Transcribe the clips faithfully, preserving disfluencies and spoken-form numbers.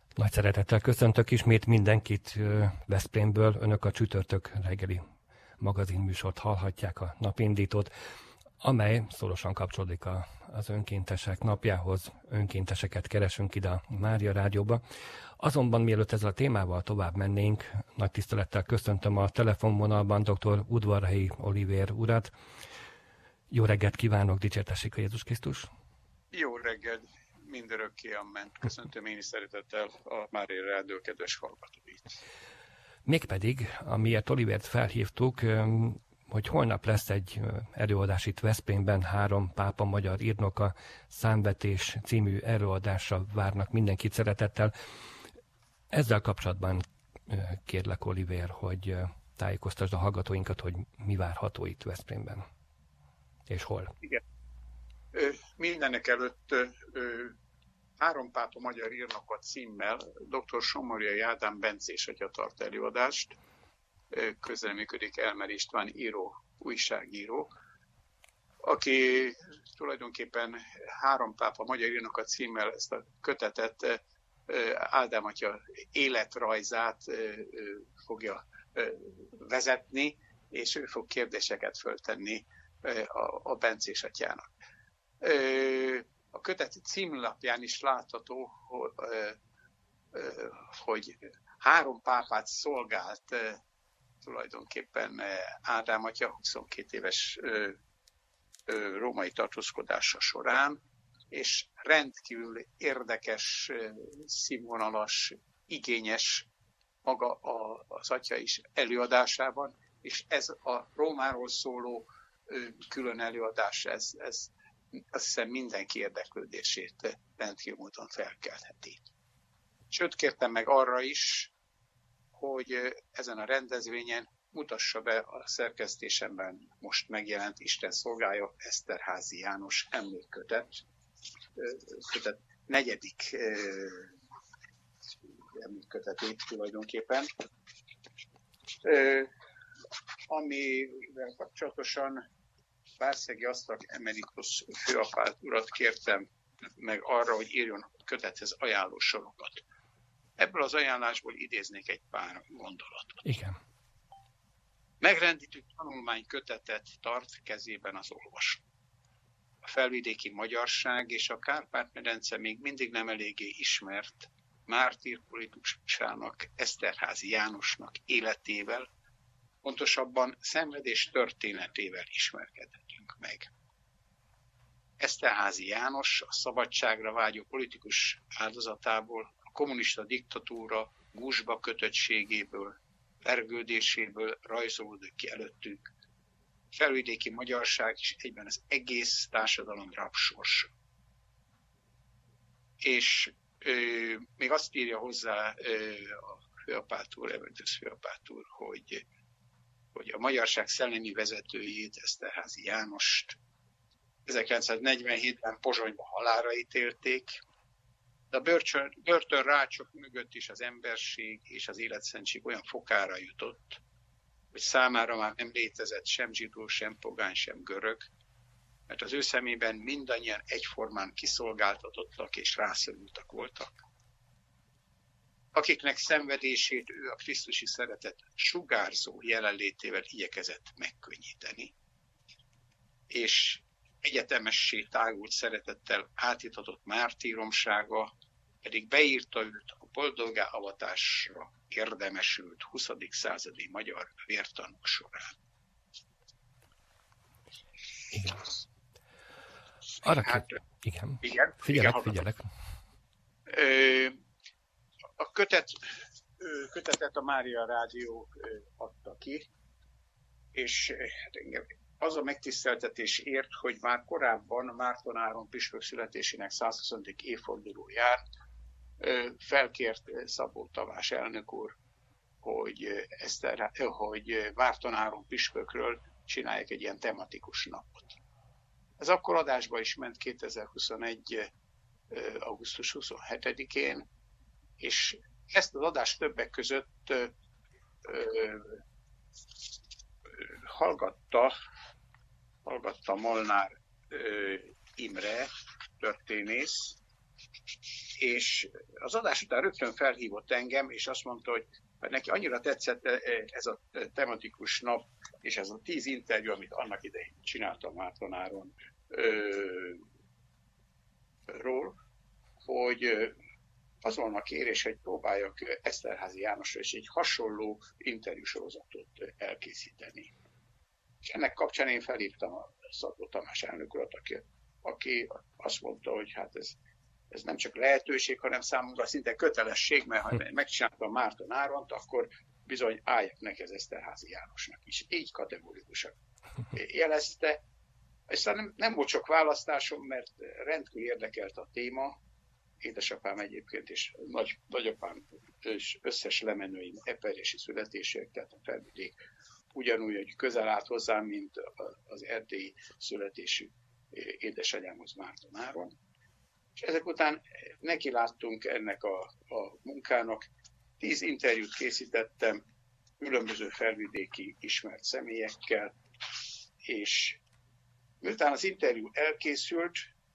Nagy szeretettel köszöntök ismét mindenkit Veszprémből. Önök a csütörtök reggeli magazinműsort hallhatják, a napindítót, amely szorosan kapcsolódik a, az önkéntesek napjához. Önkénteseket keresünk ide a Mária Rádióba. Azonban mielőtt ezzel a témával tovább mennénk, nagy tisztelettel köszöntöm a telefonvonalban dr. Udvarhelyi Olivér urat. Jó reggelt kívánok, dicsértessék a Jézus Krisztus! Jó reggelt! Mindörökké amment. Köszöntöm én is szeretettel a Mária Rádió kedves hallgatóit. Mégpedig, amiért Olivért felhívtuk, hogy holnap lesz egy előadás itt Veszprémben, három pápa magyar írnoka Számvetés című előadásra várnak mindenkit szeretettel. Ezzel kapcsolatban kérlek, Olivér, hogy tájékoztasd a hallgatóinkat, hogy mi várható itt Veszprémben, és hol. Igen. Mindenek előtt három pápa magyar írnoka címmel dr. Somorjai Ádám bencés atya tart előadást. Közreműködik Elmer István író, újságíró, aki tulajdonképpen három pápa magyar írnoka címmel ezt a kötetet, Ádám atya életrajzát fogja vezetni, és ő fog kérdéseket föltenni a bencés atyának. A kötet címlapján is látható, hogy három pápát szolgált tulajdonképpen Ádám atya huszonkét éves római tartózkodása során, és rendkívül érdekes, színvonalas, igényes maga az atya is előadásában, és ez a Rómáról szóló külön előadás, ez, ez azt hiszem mindenki érdeklődését rendkívül módon felkeltheti. Sőt, kértem meg arra is, hogy ezen a rendezvényen mutassa be a szerkesztésemben most megjelent Isten szolgája Eszterházy János emlékkötet, kötet negyedik emlékkötetét tulajdonképpen, amivel kapcsolatosan Várszegi Asztrak emeritus főapát urat kértem meg arra, hogy írjon a kötethez ajánlósorokat. Ebből az ajánlásból idéznék egy pár gondolatot. Igen. Megrendítő tanulmánykötetet tart kezében az olvasó. A felvidéki magyarság és a Kárpát-medence még mindig nem eléggé ismert mártír politikusának, Eszterházy Jánosnak életével, pontosabban szenvedés történetével ismerkedhetünk meg. Eszterházy János a szabadságra vágyó politikus áldozatából, a kommunista diktatúra gúzsba kötöttségéből, vergődéséből rajzolódik ki előttünk. Felvidéki magyarság és egyben az egész társadalom rabsorsa. És ö, még azt írja hozzá ö, a főapát úr, emeritus főapát úr, hogy hogy a magyarság szellemi vezetőjét, Eszterházy Jánost ezerkilencszáznegyvenhétben Pozsonyba halálra ítélték, de a börtön, börtön rácsok mögött is az emberség és az életszentség olyan fokára jutott, hogy számára már nem létezett sem zsidó, sem pogány, sem görög, mert az ő szemében mindannyian egyformán kiszolgáltatottak és rászorultak voltak, akiknek szenvedését ő a krisztusi szeretet sugárzó jelenlétével igyekezett megkönnyíteni, és egyetemessé tágult szeretettel átitatott mártíromsága pedig beírta őt a boldoggá avatásra érdemesült huszadik századi magyar vértanúk során. Igen. Arra hát, ki... igen. igen. Figyelek, igen, figyelek. Ö, a kötet, kötetet a Mária Rádió adta ki, és engem az a megtiszteltetés ért, hogy már korábban Márton Áron püspök születésének százhuszonötödik évfordulóján felkért Szabó Tamás elnök úr, hogy, Eszter, hogy Márton Áron püspökről csinálják egy ilyen tematikus napot. Ez akkor adásba is ment kétezer-huszonegy. augusztus huszonhetedikén, és ezt az adást többek között ö, ö, hallgatta, hallgatta Molnár ö, Imre történész, és az adás után rögtön felhívott engem, és azt mondta, hogy neki annyira tetszett ez a tematikus nap, és ez a tíz interjú, amit annak idején csináltam Márton Áron ról, hogy az volna a kérés, hogy próbáljak Eszterházy Jánosra is egy hasonló interjúsorozatot elkészíteni. És ennek kapcsán én felhívtam a Szabó Tamás elnök urat, aki, aki azt mondta, hogy hát ez, ez nem csak lehetőség, hanem számunkra szinte kötelesség, mert ha megcsináltam Márton Áront, akkor bizony álljak neki az Eszterházy Jánosnak is. Így kategorikusan jelezte. Aztán nem, nem volt sok választásom, mert rendkívül érdekelt a téma. Édesapám egyébként, és nagy, nagyapám és összes lemenőim eperjesi születések, tehát a Felvidék ugyanúgy, hogy közel állt hozzám, mint az erdélyi születésű édesanyámhoz, Márton Áron. És ezek után neki láttunk ennek a, a munkának. Tíz interjút készítettem különböző felvidéki ismert személyekkel, és miután az interjú elkészült,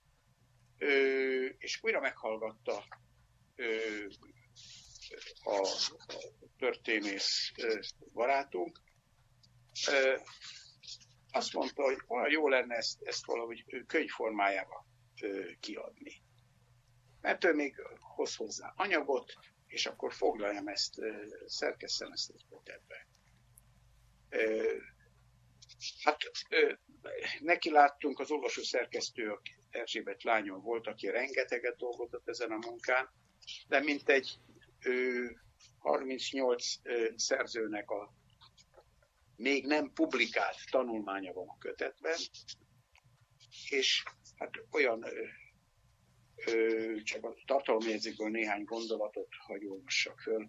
Ö, és újra meghallgatta ö, a, a történész ö, barátunk, ö, azt mondta, hogy olyan jó lenne ezt, ezt valahogy könyvformájába ö, kiadni. Mert ő még hoz hozzá anyagot, és akkor foglaljam ezt, ö, szerkesszem ezt egy kötetbe. Ö, hát ö, neki láttunk, az olvasó szerkesztő, Erzsébet lányon volt, aki rengeteget dolgozott ezen a munkán, de mintegy ö, harmincnyolc ö, szerzőnek a még nem publikált tanulmánya van a kötetben, és hát olyan, ö, ö, csak a tartalomjegyzékből néhány gondolatot hagy olvassak föl.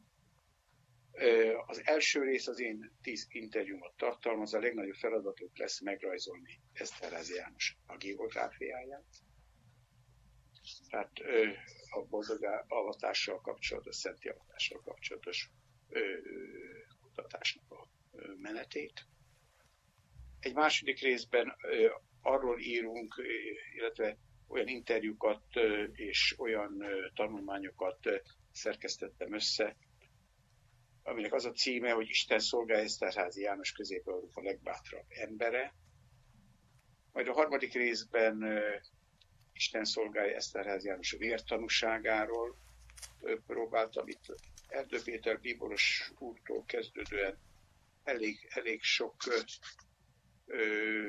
Ö, az első rész az én tíz interjúmat tartalmaz, a legnagyobb feladatok lesz megrajzolni Eszterházy János a geográfiáját. Tehát ö, a boldog avatással kapcsolatos, szenti avatással kapcsolatos ö, kutatásnak a ö, menetét. Egy második részben ö, arról írunk, ö, illetve olyan interjúkat ö, és olyan ö, tanulmányokat ö, szerkesztettem össze, aminek az a címe, hogy Isten szolgálja Eszterházy János Közép-Európa legbátrabb embere. Majd a harmadik részben ö, Isten szolgálja Eszterházy János vértanúságáról próbáltam itt Erdő Péter bíboros úrtól kezdődően elég, elég sok ö, ö,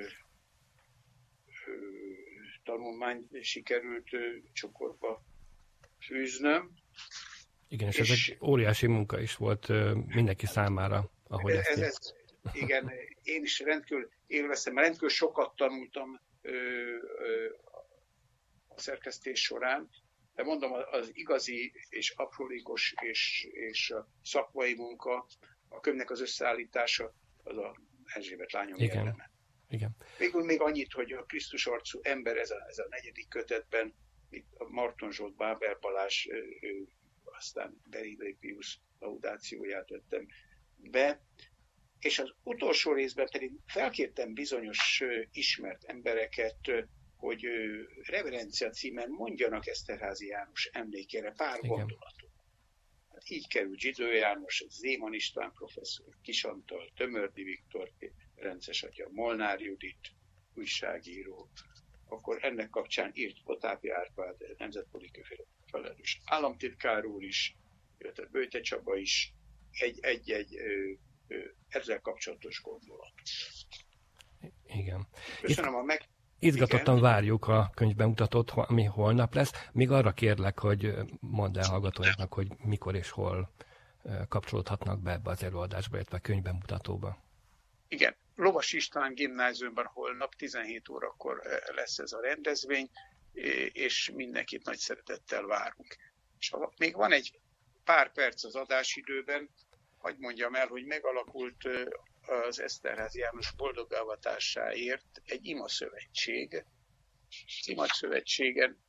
tanulmányt sikerült ö, csokorba fűznöm. Igen, és, és ez egy óriási munka is volt ö, mindenki számára, ahogy ez, ezt... Ez, igen, én is rendkívül élveztem, mert rendkívül sokat tanultam ö, ö, a szerkesztés során, de mondom, az igazi és aprólékos és, és a szakmai munka, a könyvnek az összeállítása, az a Erzsébet lányom érdeme. Igen. Végül még annyit, hogy a Krisztus arcú ember, ez a, ez a negyedik kötetben, itt a Marton Zsolt, Báber Balázs, ő, ő, aztán Beribé Piusz laudációját vettem be, és az utolsó részben pedig felkértem bizonyos ismert embereket, hogy reverencia címen mondjanak Eszterházy János emlékére pár Igen. gondolatot. Hát így került Zsidó János, Zéman István professzor, Kis Antal, Tömördi Viktor, Rences atya, Molnár Judit, újságíró. Akkor ennek kapcsán írt Potápi Árpád, nemzetpolitikai felelős államtitkár úr is, illetve Böjte Csaba is, egy-egy ezzel kapcsolatos gondolat. Igen. Köszönöm Itt... a meg... Izgatottan várjuk a könyvbemutatót, ami holnap lesz. Még arra kérlek, hogy mondd el hallgatóinknak, hogy mikor és hol kapcsolódhatnak be ebbe az előadásba, illetve a könyvbemutatóba. Igen, Lovas István gimnáziumban holnap tizenhét órakor lesz ez a rendezvény, és mindenkit nagy szeretettel várunk. És még van egy pár perc az adásidőben, hadd mondjam el, hogy megalakult az Eszterházy János boldogavatásáért egy imaszövetség. Az imaszövetségen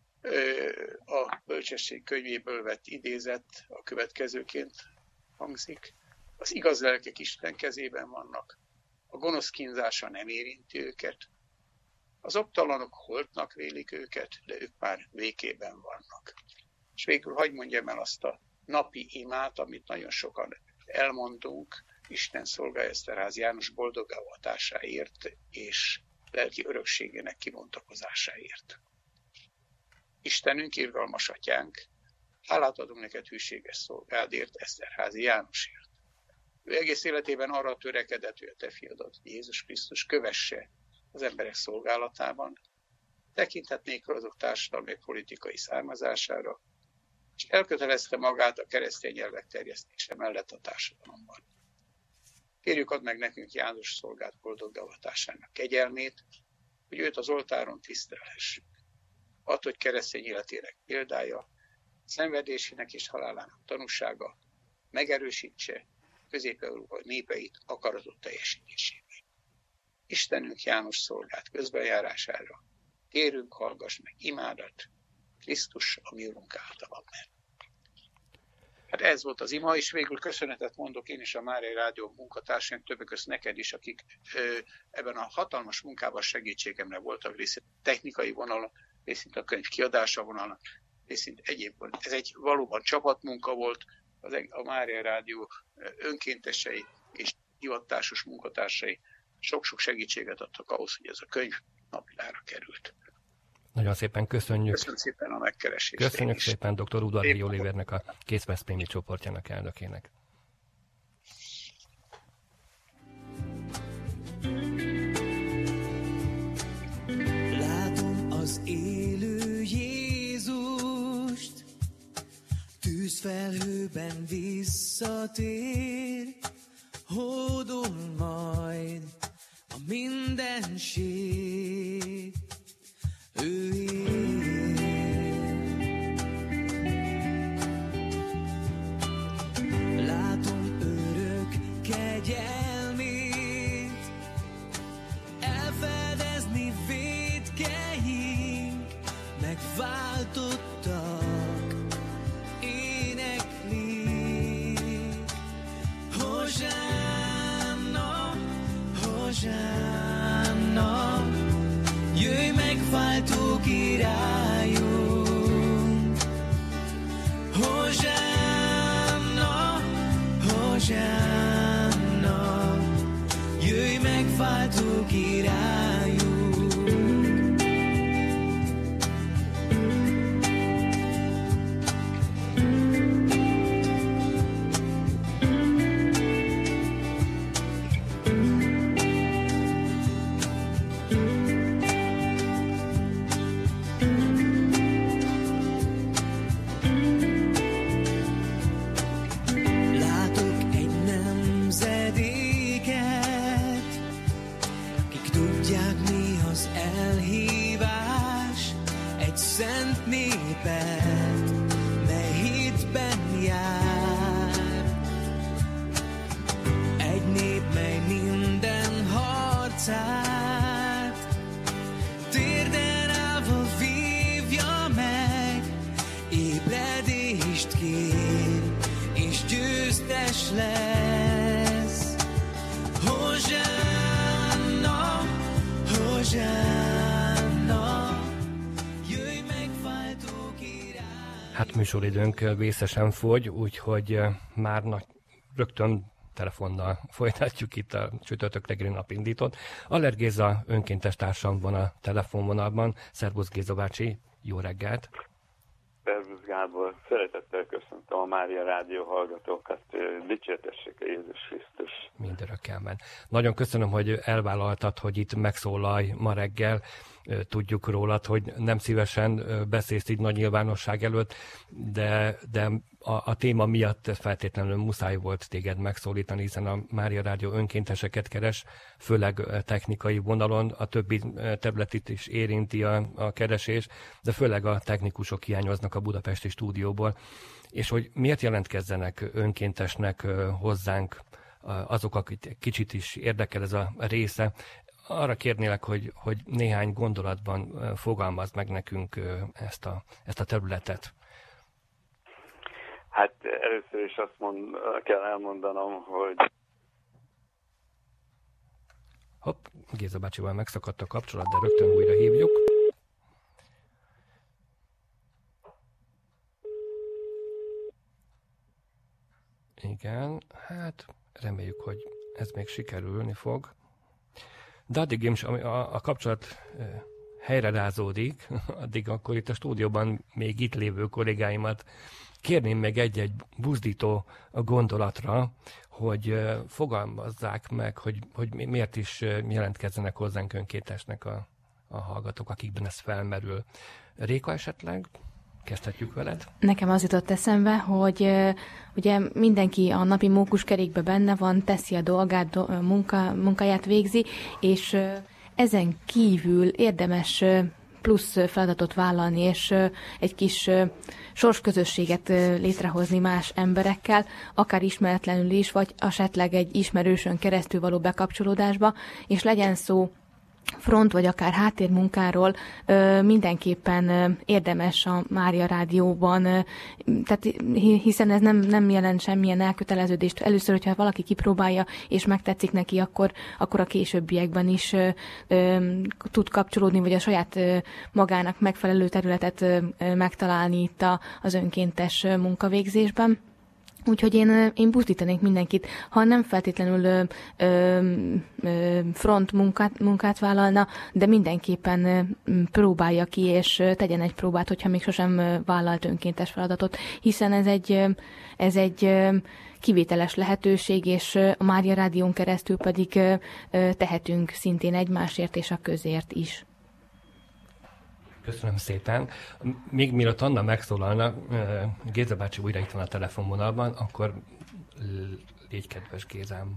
a Bölcsesség könyvéből vett idézet a következőként hangzik. Az igaz lelkek Isten kezében vannak, a gonosz kínzása nem érinti őket, az oktalanok holtnak vélik őket, de ők már békében vannak. És végül hagyj mondjam el azt a napi imát, amit nagyon sokan elmondunk, Isten szolgálja Eszterházy János boldogálvatásáért és lelki örökségének kibontakozásáért. Istenünk, irgalmas atyánk, hálát adunk neked hűséges szolgádért, Eszterházy Jánosért. Ő egész életében arra törekedett, hogy a te fiadat, Jézus Krisztus kövesse az emberek szolgálatában, tekintet nélkül azok társadalmi politikai származására, és elkötelezte magát a keresztény nyelvek terjesztése mellett a társadalomban. Kérjük, add meg nekünk János szolgált boldogálvatásának kegyelmét, hogy őt az oltáron tisztelhessük. Add, hogy keresztény életének példája, szenvedésének és halálának tanúsága megerősítse Közép-Európa népeit akaratot teljesítésében. Istenünk János szolgált közbenjárására kérünk, hallgass meg imádat, Krisztus, a mi Urunk által. Amen. Hát ez volt az ima, és végül köszönetet mondok én is a Mária Rádió munkatársainak, többek között neked is, akik ö, ebben a hatalmas munkában segítségemre voltak, részint technikai vonalon, részint a könyv kiadása vonalon, részint egyébként. Ez egy valóban csapatmunka volt, az, a Mária Rádió önkéntesei és hivatásos munkatársai sok-sok segítséget adtak ahhoz, hogy ez a könyv napvilágra került. Nagyon szépen köszönjük. Köszönjük szépen a megkeresést. Köszönjük szépen dr. Udvarhelyi Olivernek, a Kész-Veszprémi csoportjának elnökének. Látom az élő Jézust, tűzfelhőben visszatér, hódol majd a mindenség. Ő él. Látom örök kegyelmét, elfedezni vétkeink, megváltottak, éneklik. Hozsánna, Hozsánna, jöjj megváltó királyunk. Hozsánna, Hozsánna, jöjj megváltó királyunk. Szent népet, mely hitben jár. Egy nép, mely minden harcát térden állva vívja meg, ébredést kér, és győztes lesz. Hozsánna, Hozsánna, hát műsoridőnk vészesen fogy, úgyhogy már nagy, rögtön telefonnal folytatjuk itt a csütörtök reggeli napindítót. Aller Géza önkéntes társam van a telefonvonalban. Szervusz Géza bácsi, jó reggelt! Szervusz Gábor, szeretettel köszöntöm a Mária Rádió hallgatókat, dicsértessék a Jézus Krisztus. Mindörökkelben. Nagyon köszönöm, hogy elvállaltad, hogy itt megszólalj ma reggel. Tudjuk rólad, hogy nem szívesen beszélsz így nagy nyilvánosság előtt, de, de a, a téma miatt feltétlenül muszáj volt téged megszólítani, hiszen a Mária Rádió önkénteseket keres, főleg technikai vonalon, a többi területet is érinti a, a keresés, de főleg a technikusok hiányoznak a budapesti stúdióból. És hogy miért jelentkezzenek önkéntesnek hozzánk azok, akik kicsit is érdekel ez a része, arra kérnélek, hogy, hogy néhány gondolatban fogalmazd meg nekünk ezt a, ezt a területet. Hát először is azt mond, kell elmondanom, hogy... Hopp, Géza bácsival megszakadt a kapcsolat, de rögtön újra hívjuk. Igen, hát reméljük, hogy ez még sikerülni fog. De addig is, ami a, a kapcsolat e, helyre rázódik, addig akkor itt a stúdióban még itt lévő kollégáimat kérném meg egy-egy buzdító gondolatra, hogy e, fogalmazzák meg, hogy, hogy miért is jelentkezzenek hozzánk önkéntesnek a, a hallgatók, akikben ez felmerül. Réka, esetleg? Kezdhetjük veled? Nekem az jutott eszembe, hogy uh, ugye mindenki a napi mókuskerékben benne van, teszi a dolgát, do, munka, munkáját végzi, és uh, ezen kívül érdemes uh, plusz feladatot vállalni, és uh, egy kis uh, sorsközösséget uh, létrehozni más emberekkel, akár ismeretlenül is, vagy esetleg egy ismerősön keresztül való bekapcsolódásba, és legyen szó front vagy akár háttérmunkáról, mindenképpen érdemes a Mária Rádióban, tehát hiszen ez nem, nem jelent semmilyen elköteleződést. Először, hogyha valaki kipróbálja és megtetszik neki, akkor, akkor a későbbiekben is tud kapcsolódni, vagy a saját magának megfelelő területet megtalálni itt az önkéntes munkavégzésben. Úgyhogy én, én buzdítanék mindenkit, ha nem feltétlenül ö, ö, ö, front munkát, munkát vállalna, de mindenképpen ö, próbálja ki, és tegyen egy próbát, hogyha még sosem vállalt önkéntes feladatot, hiszen ez egy, ez egy kivételes lehetőség, és a Mária Rádión keresztül pedig ö, tehetünk szintén egymásért és a közért is. Köszönöm szépen. Még mielőtt Anna megszólalna, Géza bácsi újra itt van a telefonvonalban, akkor légy kedves, Gézám.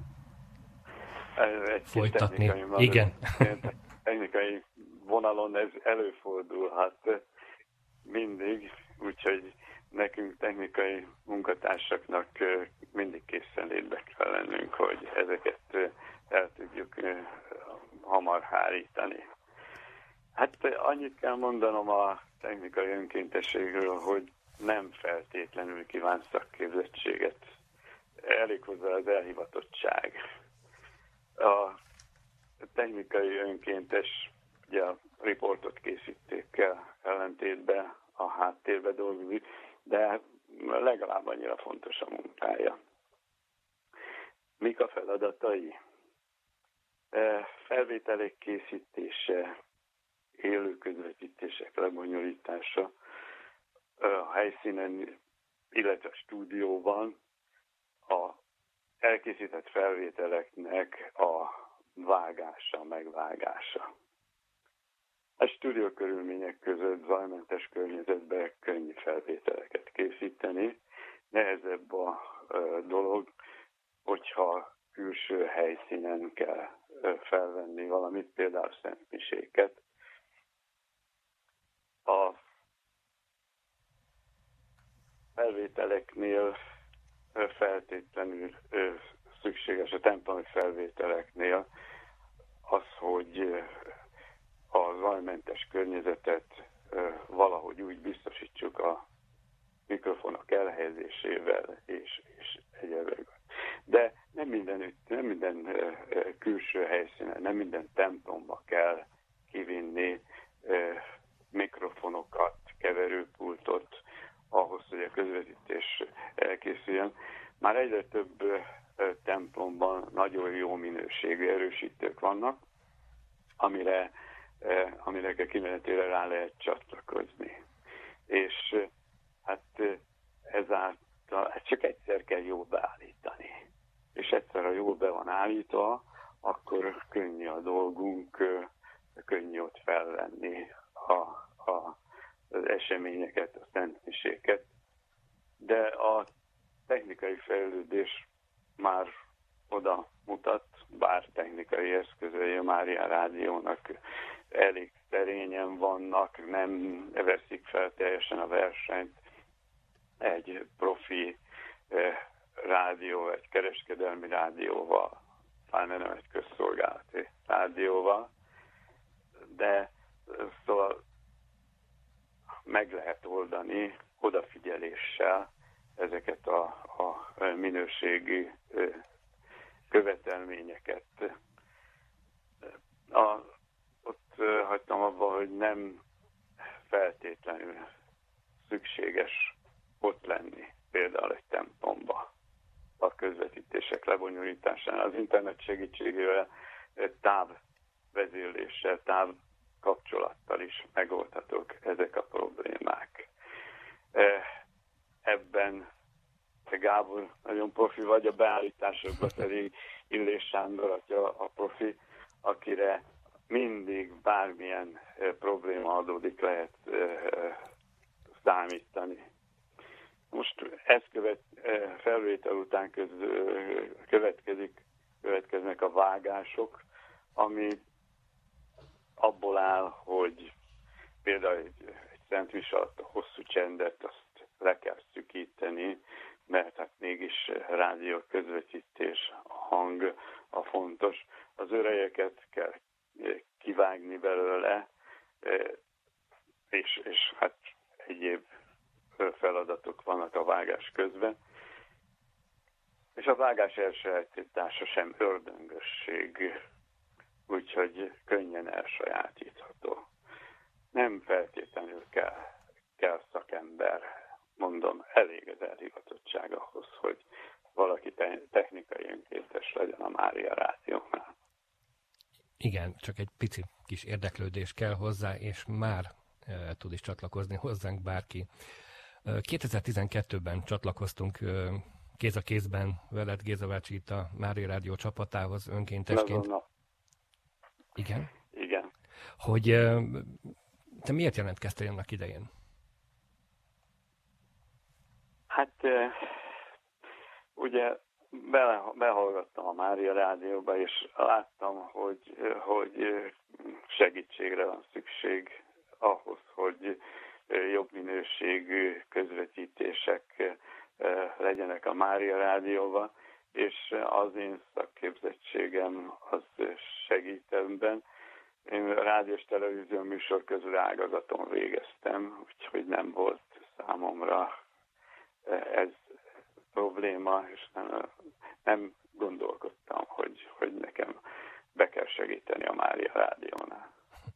Egy folytatni. Technikai, Igen. Technikai vonalon ez előfordulhat mindig, úgyhogy nekünk technikai munkatársaknak mindig készenlétbe kell lennünk, hogy ezeket el tudjuk hamar hárítani. Hát annyit kell mondanom a technikai önkéntességről, hogy nem feltétlenül kíván szakképzettséget. Elég hozzá az elhivatottság. A technikai önkéntes ugye a riportot készítékkel ellentétben a háttérbe dolgozik, de legalább annyira fontos a munkája. Mik a feladatai? Felvételek készítése, élő közvetítések lebonyolítása a helyszínen, illetve a stúdióban, a elkészített felvételeknek a vágása, megvágása. A stúdió körülmények között zajmentes környezetben könnyű felvételeket készíteni. Nehezebb a dolog, hogyha külső helyszínen kell felvenni valamit, például szentmiséket. A felvételeknél feltétlenül szükséges, a templomi felvételeknél az, hogy a zajmentes környezetet valahogy úgy biztosítsuk a mikrofonok elhelyezésével és, és egyébként. De nem mindenütt, nem minden külső helyszínen, nem minden templomba kell kivinni mikrofonokat, keverőpultot ahhoz, hogy a közvetítés elkészüljön. Már egyre több templomban nagyon jó minőségű erősítők vannak, amire, amire kimenetére rá lehet csatlakozni. És hát ezáltal csak egyszer kell jól beállítani. És egyszer, ha jól be van állítva, akkor könnyű a dolgunk, könnyű ott felvenni a, a, az eseményeket, a szentmiséket. De a technikai fejlődés már oda mutat, bár technikai eszközei a Mária Rádiónak elég szerényen vannak, nem veszik fel teljesen a versenyt egy profi eh, rádió, egy kereskedelmi rádióval, pláne nem egy közszolgálati rádióval, de szóval meg lehet oldani odafigyeléssel ezeket a, a minőségi követelményeket. A, ott hagytam abba, hogy nem feltétlenül szükséges ott lenni, például egy templomba. a közvetítések lebonyolításánál. Az internet segítségével távvezérléssel, távkapcsolattal is megoldhatók ezek a problémák. Ebben Gábor nagyon profi vagy, a beállításokban pedig Illés Sándor atya a profi, akire mindig bármilyen probléma adódik, lehet számítani. Most ez követ, felvétel után köz, következik, következnek a vágások, ami abból áll, hogy például egy, egy szentmis alatt a hosszú csendet azt le kell szűkíteni, mert hát mégis rádió közvetítés, a hang a fontos. Az örejeket kell kivágni belőle, és, és hát egyéb feladatok vannak a vágás közben. És a vágás elsajátítása sem ördöngösség, úgyhogy könnyen elsajátítható. Nem feltétlenül kell, kell szakember, mondom, elég az elhivatottság ahhoz, hogy valaki te- technikai önkéntes legyen a Mária Rádiónál. Igen, csak egy pici kis érdeklődés kell hozzá, és már e, tud is csatlakozni hozzánk bárki. kétezer-tizenkettőben csatlakoztunk e, kéz a kézben veled, Géza bácsi, itt a Mária Rádió csapatához önkéntesként. Na, na. Igen? Igen. Hogy e, te miért jelentkeztél annak idején? Hát ugye behallgattam a Mária Rádióba, és láttam, hogy, hogy segítségre van szükség ahhoz, hogy jobb minőségű közvetítések legyenek a Mária Rádióba, és az én szakképzettségem az segít ebben. Én rádiós televízió műsor közül ágazaton végeztem, úgyhogy nem volt számomra ez probléma, és nem, nem gondolkodtam, hogy, hogy nekem be kell segíteni a Mária Rádiónál.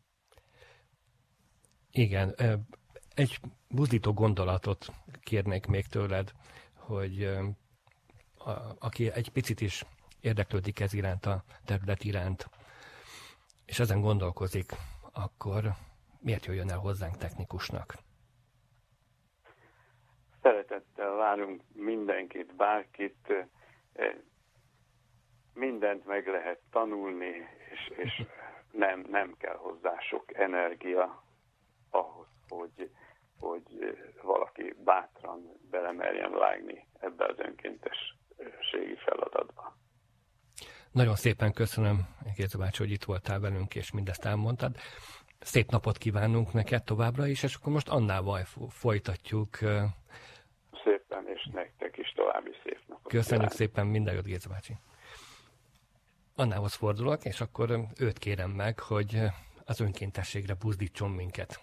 Igen, egy buzdító gondolatot kérnék még tőled, hogy a, aki egy picit is érdeklődik ez iránt, a terület iránt, és ezen gondolkozik, akkor miért jöjjön el hozzánk technikusnak? Szeretettel várunk mindenkit, bárkit, mindent meg lehet tanulni, és, és nem, nem kell hozzá sok energia ahhoz, hogy, hogy valaki bátran belemerjen vágni ebbe az önkéntességi feladatba. Nagyon szépen köszönöm, Géza bácsi, hogy itt voltál velünk, és mindezt elmondtad. Szép napot kívánunk neked továbbra is, és akkor most Annával folytatjuk. Szépen, és nektek is további szép napot. Köszönjük kívánok. szépen, minden jót, Géza bácsi. Annához fordulok, és akkor őt kérem meg, hogy az önkéntességre buzdítson minket.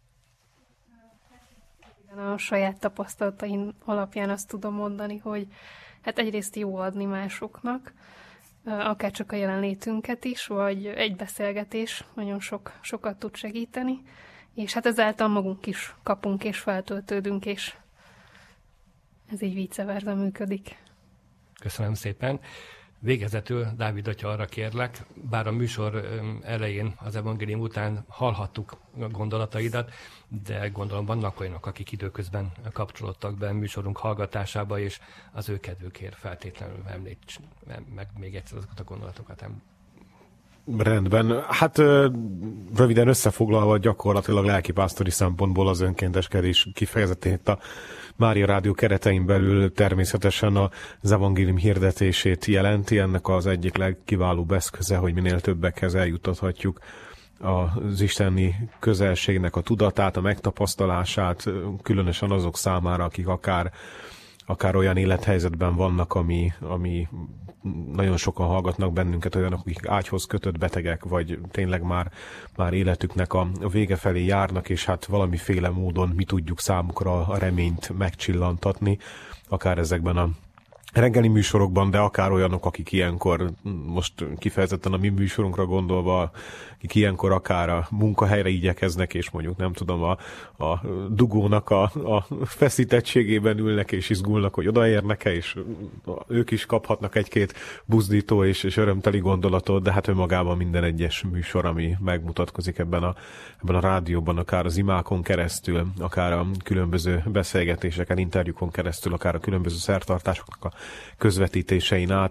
A saját tapasztalataim alapján azt tudom mondani, hogy hát egyrészt jó adni másoknak, akár csak a jelenlétünket is, vagy egy beszélgetés nagyon sok, sokat tud segíteni, és hát ezáltal magunk is kapunk és feltöltődünk, és ez így vice versa működik. Köszönöm szépen. Végezetül, Dávid atya, arra kérlek, bár a műsor elején, az evangélium után hallhattuk a gondolataidat, de gondolom vannak olyanok, akik időközben kapcsolódtak be a műsorunk hallgatásába, és az ő kedvükért feltétlenül említs meg még egyszer azokat a gondolatokat. Rendben. Hát röviden összefoglalva gyakorlatilag lelkipásztori szempontból az önkénteskedés kifejezetten itt a Mária Rádió keretein belül természetesen az evangélium hirdetését jelenti. Ennek az egyik legkiválóbb eszköze, hogy minél többekhez eljuttathatjuk az isteni közelségnek a tudatát, a megtapasztalását, különösen azok számára, akik akár, akár olyan élethelyzetben vannak, ami, ami nagyon sokan hallgatnak bennünket, olyanok, akik ágyhoz kötött betegek, vagy tényleg már, már életüknek a vége felé járnak, és hát valamiféle módon mi tudjuk számukra a reményt megcsillantatni, akár ezekben a reggeli műsorokban, de akár olyanok, akik ilyenkor, most kifejezetten a mi műsorunkra gondolva, akik ilyenkor akár a munkahelyre igyekeznek, és mondjuk nem tudom, a, a dugónak a, a feszítettségében ülnek és izgulnak, hogy odaérnek-e, és ők is kaphatnak egy-két buzdító és, és örömteli gondolatot, de hát önmagában minden egyes műsor, ami megmutatkozik ebben a, ebben a rádióban, akár az imákon keresztül, akár a különböző beszélgetéseken, interjúkon keresztül, akár a különböző szertartásoknak a közvetítésein át,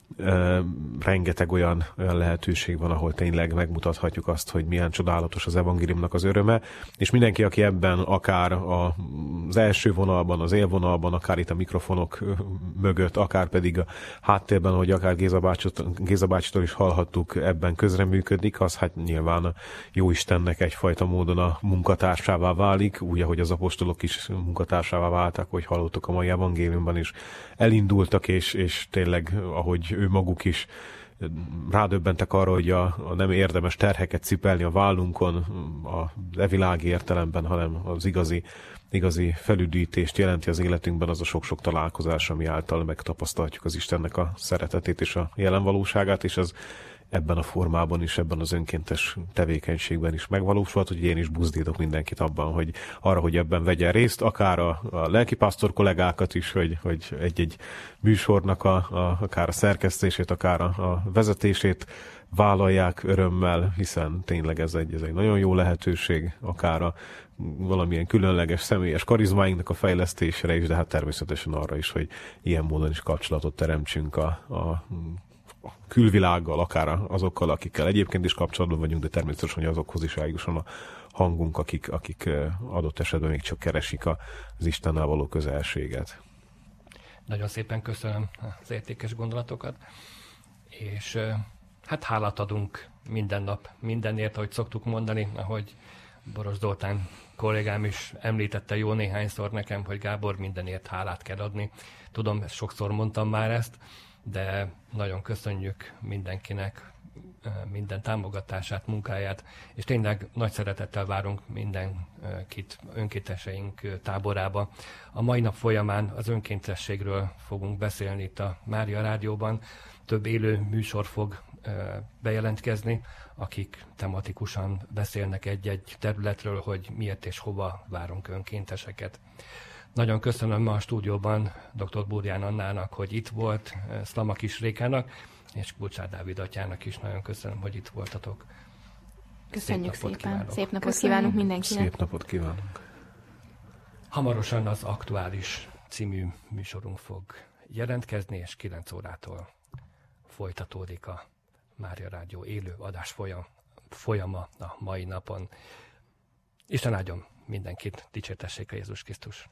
rengeteg olyan, olyan lehetőség van, ahol tényleg megmutathatjuk azt, hogy milyen csodálatos az evangéliumnak az öröme, és mindenki, aki ebben akár az első vonalban, az élvonalban, akár itt a mikrofonok mögött, akár pedig a háttérben, ahogy akár Géza bácsitól, Géza bácsitól is hallhattuk, ebben közreműködik, az hát nyilván a Jóistennek egyfajta módon a munkatársává válik, úgy, ahogy az apostolok is munkatársává váltak, hogy hallottuk a mai evangéliumban is, elindultak, és, és tényleg, ahogy ő maguk is rádöbbentek arra, hogy a, a nem érdemes terheket cipelni a vállunkon, az evilági értelemben, hanem az igazi, igazi felüdítést jelenti az életünkben az a sok-sok találkozás, ami által megtapasztalhatjuk az Istennek a szeretetét és a jelen valóságát, és ez ebben a formában is, ebben az önkéntes tevékenységben is megvalósulhat, hogy én is buzdítok mindenkit abban, hogy arra, hogy ebben vegyen részt, akár a, a lelkipásztor kollégákat is, hogy, hogy egy-egy műsornak a, a, akár a szerkesztését, akár a, a vezetését vállalják örömmel, hiszen tényleg ez egy, ez egy nagyon jó lehetőség, akár a valamilyen különleges személyes karizmáinknak a fejlesztésére is, de hát természetesen arra is, hogy ilyen módon is kapcsolatot teremtsünk a, a a külvilággal, akár azokkal, akikkel egyébként is kapcsolatban vagyunk, de természetesen, hogy azokhoz is eljusson a hangunk, akik, akik adott esetben még csak keresik az Istennel való közelséget. Nagyon szépen köszönöm az értékes gondolatokat, és hát hálát adunk minden nap, mindenért, ahogy szoktuk mondani, ahogy Boros Zoltán kollégám is említette jó néhányszor nekem, hogy Gábor, mindenért hálát kell adni. Tudom, sokszor mondtam már ezt, de nagyon köszönjük mindenkinek minden támogatását, munkáját, és tényleg nagy szeretettel várunk mindenkit önkénteseink táborába. A mai nap folyamán az önkéntességről fogunk beszélni itt a Mária Rádióban. Több élő műsor fog bejelentkezni, akik tematikusan beszélnek egy-egy területről, hogy miért és hova várunk önkénteseket. Nagyon köszönöm a stúdióban dr. Burján Annának, hogy itt volt, Szlama Kisrékának, és Kulcsár Dávid atyának is nagyon köszönöm, hogy itt voltatok. Köszönjük Szép napot szépen. kívánok. Szép napot Köszönjük. kívánunk mindenkinek. Szép napot kívánunk. Hamarosan az Aktuális című műsorunk fog jelentkezni, és kilenc órától folytatódik a Mária Rádió élő adás folyam, folyama a mai napon. Isten áldjon mindenkit, dicsértessék a Jézus Krisztus.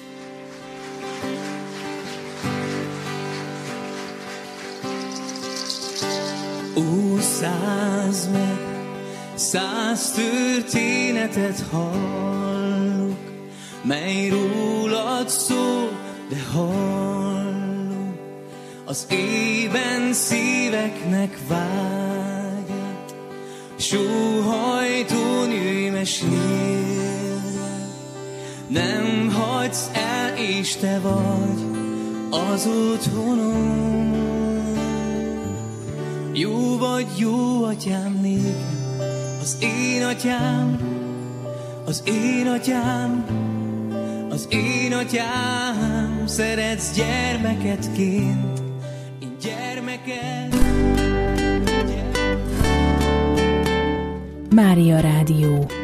Ó, száz meg, száz történetet hallok, mely rólad szól, de hallok az ében szíveknek vágyat, sóhajtón jöjj mesélve, nem hagysz el, és te vagy az otthonom. Jó vagy, jó atyám nékem, az én atyám, az én atyám, az én atyám, szeretsz gyermeketként, én gyermeked. Mária Rádió.